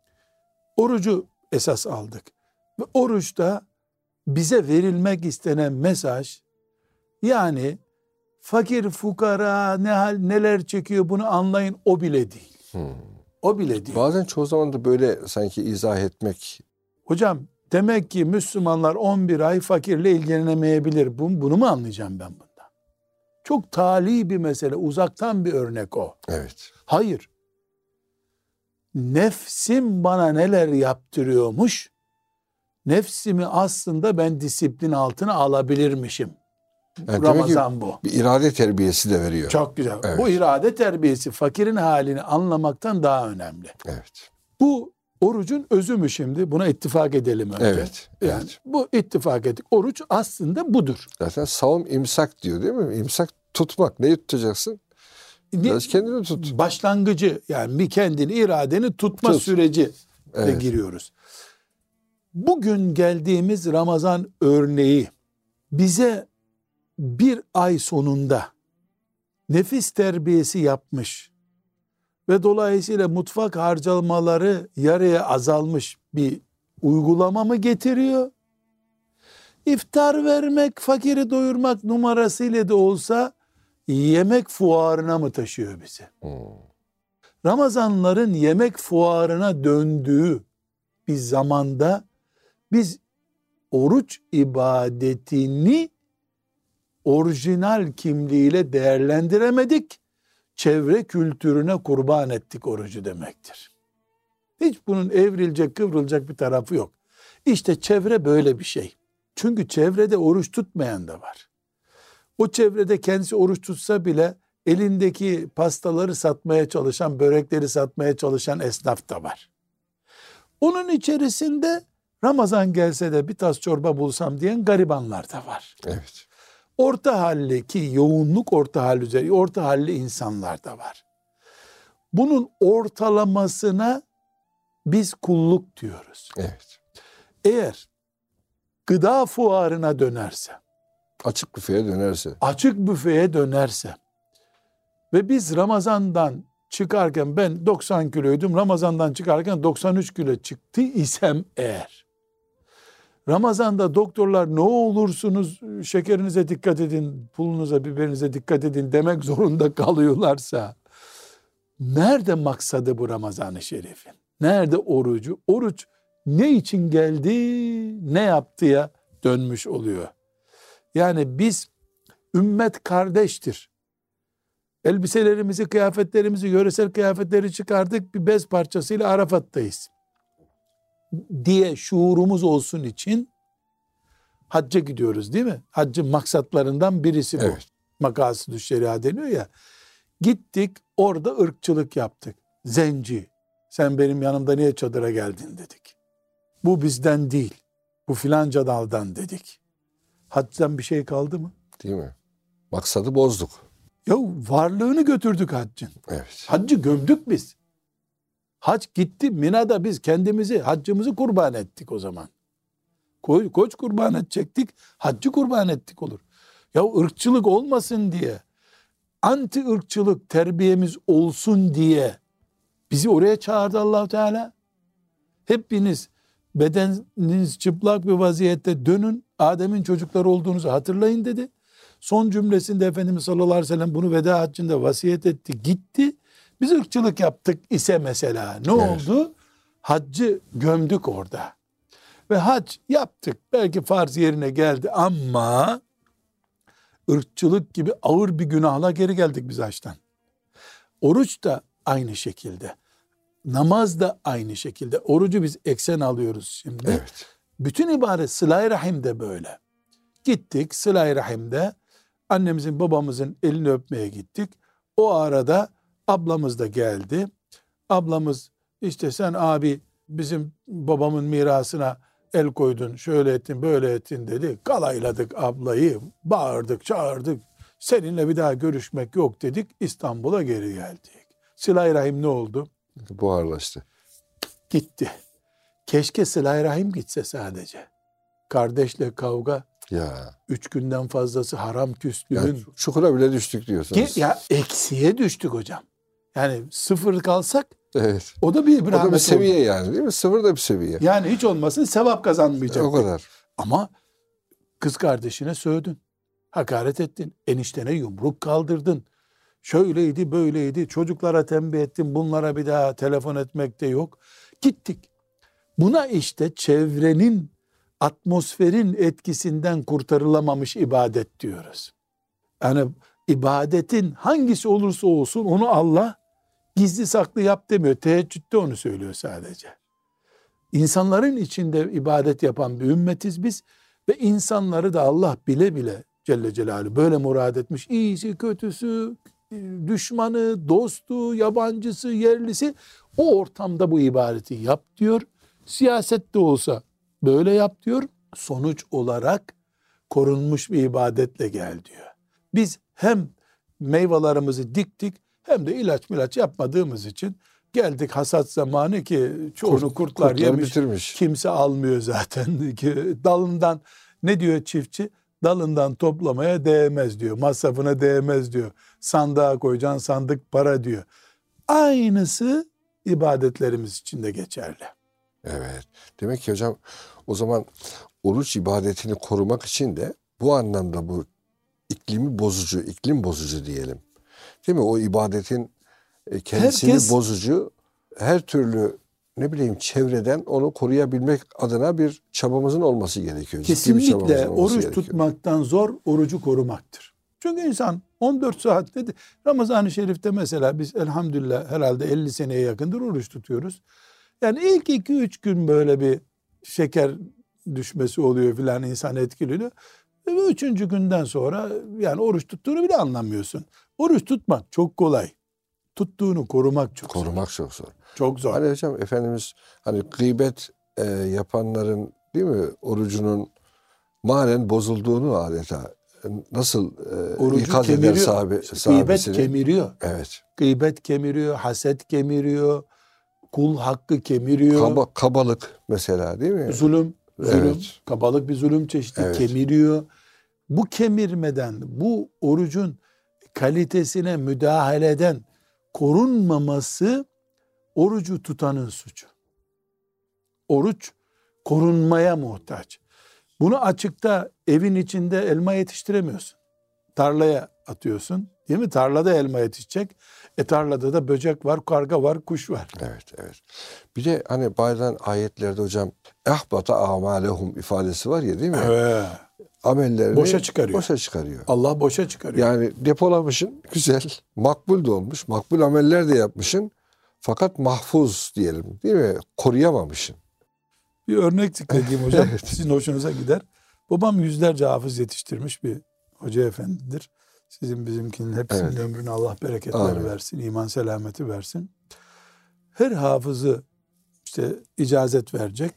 orucu esas aldık. Ve oruçta bize verilmek istenen mesaj, yani fakir fukara neler çekiyor bunu anlayın, o bile değil. O bile değil. Bazen çoğu zaman da böyle sanki izah etmek. Hocam demek ki Müslümanlar 11 ay fakirle ilgilenemeyebilir. Bunu mu anlayacağım ben bundan? Çok tali bir mesele. Uzaktan bir örnek o. Evet. Hayır. Nefsim bana neler yaptırıyormuş. Nefsimi aslında ben disiplin altına alabilirmişim. Yani Ramazan bu. Bir irade terbiyesi de veriyor. Çok güzel. Evet. Bu irade terbiyesi fakirin halini anlamaktan daha önemli. Evet. Bu orucun özü mü şimdi? Buna ittifak edelim önce. Evet. Yani Evet. bu ittifak ettik. Oruç aslında budur. Zaten savun imsak diyor değil mi? İmsak tutmak. Neyi tutacaksın? Biraz kendini tut. Başlangıcı, yani bir kendini, iradeni tutma Tut. süreci de Evet. giriyoruz. Bugün geldiğimiz Ramazan örneği bize bir ay sonunda nefis terbiyesi yapmış ve dolayısıyla mutfak harcamaları yarıya azalmış bir uygulama mı getiriyor? İftar vermek, fakiri doyurmak numarasıyla da olsa yemek fuarına mı taşıyor bizi? Ramazanların yemek fuarına döndüğü bir zamanda biz oruç ibadetini orijinal kimliğiyle değerlendiremedik. Çevre kültürüne kurban ettik orucu demektir. Hiç bunun evrilecek, kıvrılacak bir tarafı yok. İşte çevre böyle bir şey. Çünkü çevrede oruç tutmayan da var. O çevrede kendisi oruç tutsa bile elindeki pastaları satmaya çalışan, börekleri satmaya çalışan esnaf da var. Onun içerisinde Ramazan gelse de bir tas çorba bulsam diyen garibanlar da var. Evet. Orta halli, ki yoğunluk orta hal üzeri, orta halli insanlar da var. Bunun ortalamasına biz kulluk diyoruz. Evet. Eğer gıda fuarına dönerse, Açık büfeye dönerse. açık büfeye dönerse ve biz Ramazan'dan çıkarken, ben 90 kiloydum, Ramazan'dan çıkarken 93 kilo çıktı isem eğer, Ramazan'da doktorlar ne olursunuz şekerinize dikkat edin, pulunuza, biberinize dikkat edin demek zorunda kalıyorlarsa, nerede maksadı bu Ramazan-ı Şerif'in? Nerede orucu? Oruç ne için geldi, ne yaptıya dönmüş oluyor. Yani biz ümmet kardeştir. Elbiselerimizi, kıyafetlerimizi, yöresel kıyafetleri çıkardık, bir bez parçasıyla Arafat'tayız diye şuurumuz olsun için hacca gidiyoruz değil mi? Haccın maksatlarından birisi bu. Evet. Makasıdü şeria deniyor ya. Gittik orada ırkçılık yaptık. Zenci, sen benim yanımda niye çadıra geldin dedik. Bu bizden değil, bu filanca daldan dedik. Haccdan bir şey kaldı mı? Değil mi? Maksadı bozduk. Ya varlığını götürdük haccın. Evet. Haccı gömdük biz. Hac gitti, Mina'da biz kendimizi, haccımızı kurban ettik o zaman. Koç kurban edecektik, haccı kurban ettik olur. Ya ırkçılık olmasın diye, anti ırkçılık terbiyemiz olsun diye bizi oraya çağırdı Allah Teala. Hepiniz bedeniniz çıplak bir vaziyette dönün, Adem'in çocukları olduğunuzu hatırlayın dedi. Son cümlesinde Efendimiz sallallahu aleyhi ve sellem bunu veda haccında vasiyet etti, gitti. Biz ırkçılık yaptık ise mesela ne oldu? Haccı gömdük orada. Ve hac yaptık. Belki farz yerine geldi ama ırkçılık gibi ağır bir günahla geri geldik biz haçtan. Oruç da aynı şekilde. Namaz da aynı şekilde. Orucu biz eksen alıyoruz şimdi. Evet. Bütün ibadet sıla-i rahim de böyle. Gittik sıla-i rahimde annemizin babamızın elini öpmeye gittik. O arada ablamız da geldi. Ablamız işte sen abi bizim babamın mirasına el koydun, şöyle ettin, böyle ettin dedi. Kalayladık ablayı, bağırdık, çağırdık. Seninle bir daha görüşmek yok dedik. İstanbul'a geri geldik. Sıla-i rahim ne oldu? Buharlaştı. Gitti. Keşke sıla-i rahim gitse sadece. Kardeşle kavga, Ya. 3 günden fazlası haram küslüğün. Yani çukura bile düştük diyorsunuz. Ya eksiye düştük hocam. Yani sıfır kalsak Evet. o da bir O da bir rahmet seviye oldu. yani değil mi? Sıfır da bir seviye. Yani hiç olmasın sevap kazanmayacaktık. O kadar. Ama kız kardeşine sövdün. Hakaret ettin. Eniştene yumruk kaldırdın. Şöyleydi böyleydi. Çocuklara tembih ettin. Bunlara bir daha telefon etmek de yok. Gittik. Buna işte çevrenin, atmosferin etkisinden kurtarılamamış ibadet diyoruz. Yani ibadetin hangisi olursa olsun onu Allah gizli saklı yap demiyor. Teheccüde onu söylüyor sadece. İnsanların içinde ibadet yapan bir ümmetiz biz ve insanları da Allah bile bile Celle Celaluhu böyle murad etmiş. İyisi, kötüsü, düşmanı, dostu, yabancısı, yerlisi o ortamda bu ibadeti yap diyor. Siyaset de olsa böyle yap diyor. Sonuç olarak korunmuş bir ibadetle gel diyor. Biz hem meyvelerimizi diktik hem de ilaç yapmadığımız için geldik hasat zamanı ki çoğunu kurtlar yemiş. Bitirmiş. Kimse almıyor zaten. Dalından ne diyor çiftçi? Dalından toplamaya değmez diyor. Masrafına değmez diyor. Sandığa koyacaksın sandık para diyor. Aynısı ibadetlerimiz için de geçerli. Evet. Demek ki hocam o zaman oruç ibadetini korumak için de bu anlamda bu iklim bozucu diyelim. Değil mi? O ibadetin kendisini bozucu her türlü çevreden onu koruyabilmek adına bir çabamızın olması gerekiyor. Kesinlikle oruç tutmaktan zor, orucu korumaktır. Çünkü insan 14 saat dedi. Ramazan-ı Şerif'te mesela biz elhamdülillah herhalde 50 seneye yakındır oruç tutuyoruz. Yani ilk 2-3 gün böyle bir şeker düşmesi oluyor filan insan etkiliyor. Ve 3. günden sonra yani oruç tuttuğunu bile anlamıyorsun. Oruç tutmak çok kolay. Tuttuğunu korumak çok zor. Korumak çok zor. Çok zor. Hani hocam Efendimiz hani gıybet yapanların değil mi orucunun manen bozulduğunu adeta nasıl ikaz eder sahabesini. Gıybet kemiriyor. Evet. Gıybet kemiriyor, haset kemiriyor, kul hakkı kemiriyor. Kabalık mesela değil mi? Zulüm. Evet. Kabalık bir zulüm çeşidi, evet. Kemiriyor. Bu kemirmeden, bu orucun kalitesine müdahaleden korunmaması orucu tutanın suçu. Oruç korunmaya muhtaç. Bunu açıkta evin içinde elma yetiştiremiyorsun. Tarlaya atıyorsun. Değil mi? Tarlada elma yetişecek. Tarlada da böcek var, karga var, kuş var. Evet. Bir de hani bazen ayetlerde hocam ehbata amalehum ifadesi var ya değil mi? Evet. Amellerini boşa çıkarıyor. Allah boşa çıkarıyor. Yani depolamışsın güzel, makbul de olmuş. Makbul ameller de yapmışsın. Fakat mahfuz diyelim değil mi? Koruyamamışsın. Bir örnek zikredeyim hocam. Evet. Sizin hoşunuza gider. Babam yüzlerce hafız yetiştirmiş bir hoca efendidir. Sizin bizimkinin hepsinin Evet. ömrüne Allah bereketler Amin. versin, iman selameti versin. Her hafızı işte icazet verecek,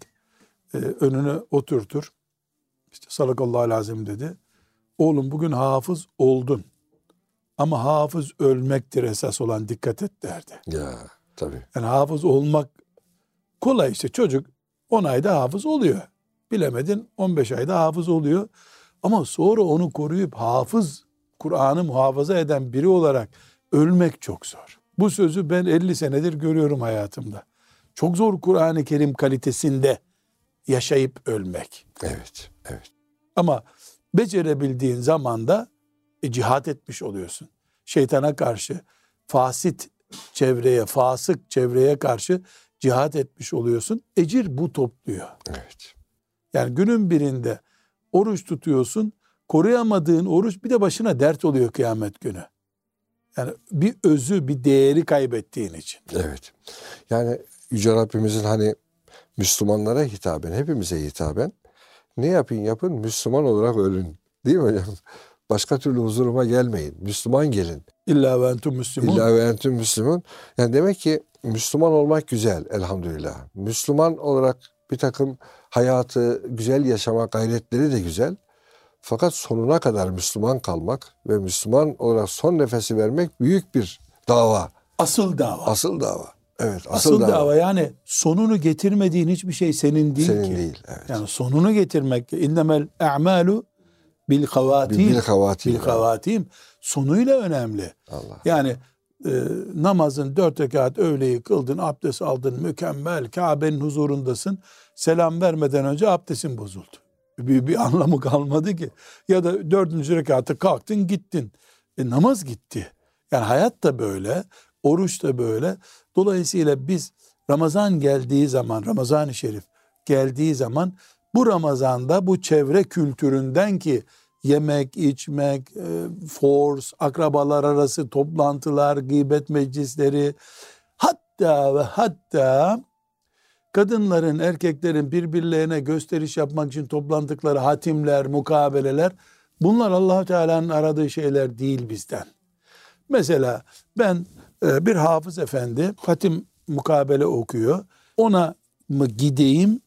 önüne oturtur. İşte sadakallahu lazım dedi. Oğlum bugün hafız oldun. Ama hafız ölmektir esas olan, dikkat et derdi. Ya tabii. Yani hafız olmak kolay işte, çocuk 10 ayda hafız oluyor. Bilemedin 15 ayda hafız oluyor. Ama sonra onu koruyup hafız, Kur'an'ı muhafaza eden biri olarak ölmek çok zor. Bu sözü ben 50 senedir görüyorum hayatımda. Çok zor Kur'an-ı Kerim kalitesinde yaşayıp ölmek. Evet. Evet. Ama becerebildiğin zaman da cihat etmiş oluyorsun. Şeytana karşı, fasit çevreye, fasık çevreye karşı cihat etmiş oluyorsun. Ecir bu topluyor. Evet. Yani günün birinde oruç tutuyorsun, koruyamadığın oruç bir de başına dert oluyor kıyamet günü. Yani bir özü, bir değeri kaybettiğin için. Evet. Yani Yüce Rabbimizin hani Müslümanlara hitaben, hepimize hitaben ne yapın Müslüman olarak ölün. Değil mi hocam? Başka türlü huzuruma gelmeyin. Müslüman gelin. İlla ve entum müslümun. İlla ve entüm Müslümun. Yani demek ki Müslüman olmak güzel elhamdülillah. Müslüman olarak bir takım hayatı güzel yaşama gayretleri de güzel. Fakat sonuna kadar Müslüman kalmak ve Müslüman olarak son nefesi vermek büyük bir dava. Asıl dava. Asıl dava. Evet, Asıl dava yani sonunu getirmediğin hiçbir şey senin değil senin ki. değil. Evet. Yani sonunu getirmek. İnnemel a'malu bil havatim. Bil havatim. Bil havatim. Sonuyla önemli. Allah. Yani namazın 4 rekat öğleyi kıldın, abdest aldın, mükemmel, Kabe'nin huzurundasın. Selam vermeden önce abdestin bozuldu. Bir anlamı kalmadı ki. Ya da 4. rekatı kalktın gittin. Namaz gitti. Yani hayat da böyle, oruç da böyle. Dolayısıyla biz Ramazan geldiği zaman, Ramazan-ı Şerif geldiği zaman bu Ramazan'da bu çevre kültüründen ki yemek, içmek, force, akrabalar arası toplantılar, gıybet meclisleri, hatta kadınların, erkeklerin birbirlerine gösteriş yapmak için toplandıkları hatimler, mukabeleler, bunlar Allah-u Teala'nın aradığı şeyler değil bizden. Mesela ben bir hafız efendi hatim mukabele okuyor. Ona mı gideyim?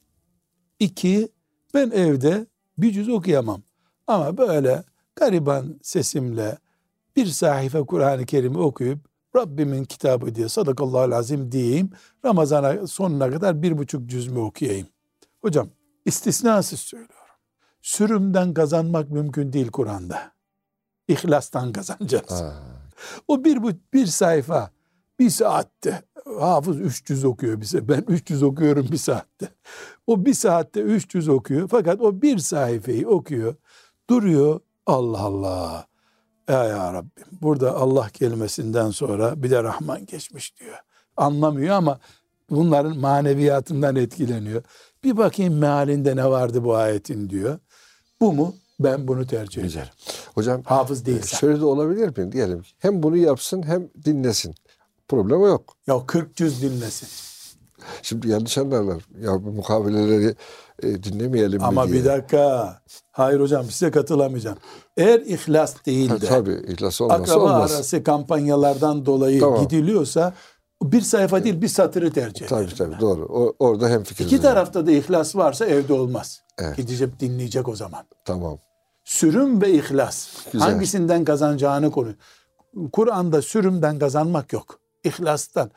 2, ben evde bir cüz okuyamam. Ama böyle gariban sesimle bir sahife Kur'an-ı Kerim'i okuyup Rabbimin kitabı diye sadakallahu azim diyeyim. Ramazan'a sonuna kadar 1,5 cüzümü okuyayım. Hocam istisnasız söylüyorum. Sürümden kazanmak mümkün değil Kur'an'da. İhlastan kazanacağız. O bir sayfa bir saatte hafız 300 okuyor bize. Ben 300 okuyorum bir saatte. O bir saatte 300 okuyor. Fakat o bir sayfayı okuyor. Duruyor. Allah Allah. Ya Rabbim. Burada Allah kelimesinden sonra bir de Rahman geçmiş diyor. Anlamıyor ama bunların maneviyatından etkileniyor. Bir bakayım mealinde ne vardı bu ayetin diyor. Bu mu? Ben bunu tercih ederim. Hocam hafız değilsen. Şöyle de olabilir mi? Diyelim ki hem bunu yapsın hem dinlesin. Problemi yok. Ya 40 cüz dinlesin. Şimdi yanlış anlarlar. Ya bu mukabeleleri dinlemeyelim ama mi diye. bir dakika. Hayır hocam size katılamayacağım. Eğer ihlas değil de tabii ihlas olmazsa akraba olmaz. arası kampanyalardan dolayı gidiliyorsa bir sayfa değil bir satırı tercih ederim. Tabii doğru. Orada hemfikiriz. İki tarafta da ihlas varsa evde olmaz. Evet. Gidecek dinleyecek o zaman. Tamam. Sürüm ve ihlas. Güzel. Hangisinden kazanacağını konu. Kur'an'da sürümden kazanmak yok. İhlastan.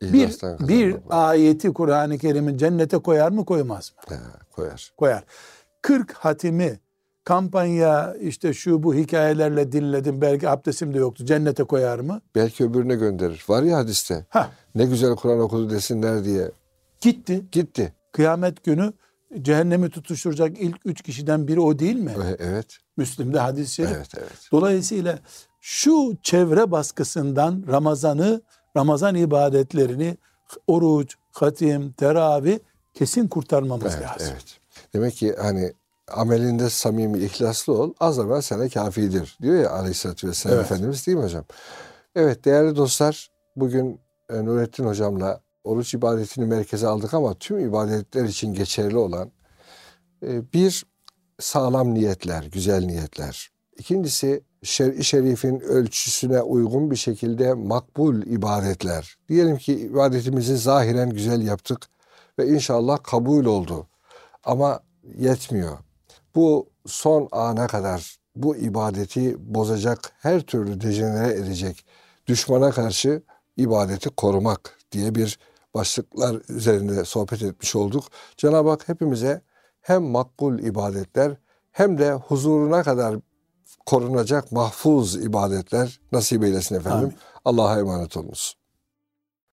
Bir ayeti Kur'an-ı Kerim'in cennete koyar mı koymaz mı? Koyar. Koyar. 40 hatimi kampanya işte şu bu hikayelerle dinledim belki abdestim de yoktu cennete koyar mı? Belki öbürüne gönderir. Var ya hadiste. Ne güzel Kur'an okudu desinler diye. Gitti. Kıyamet günü cehennemi tutuşturacak ilk 3 kişiden biri o değil mi? Evet. Müslim'de hadis-i şerif. Evet. Dolayısıyla şu çevre baskısından Ramazan ibadetlerini, oruç, hatim, teravih kesin kurtarmamız lazım. Evet. Demek ki hani amelinde samimi, ihlaslı ol, az evvel sana kafidir diyor ya Aleyhisselatü Vesselam Efendimiz, değil mi hocam? Evet değerli dostlar, bugün Nurettin hocamla oruç ibadetini merkeze aldık ama tüm ibadetler için geçerli olan bir sağlam niyetler, güzel niyetler, İkincisi şer'i şerifin ölçüsüne uygun bir şekilde makbul ibadetler. Diyelim ki ibadetimizi zahiren güzel yaptık ve inşallah kabul oldu. Ama yetmiyor. Bu son ana kadar bu ibadeti bozacak, her türlü dejenere edecek düşmana karşı ibadeti korumak diye bir başlıklar üzerinde sohbet etmiş olduk. Cenab-ı Hak hepimize hem makbul ibadetler hem de huzuruna kadar korunacak mahfuz ibadetler nasip eylesin efendim. Amin. Allah'a emanet olunuz.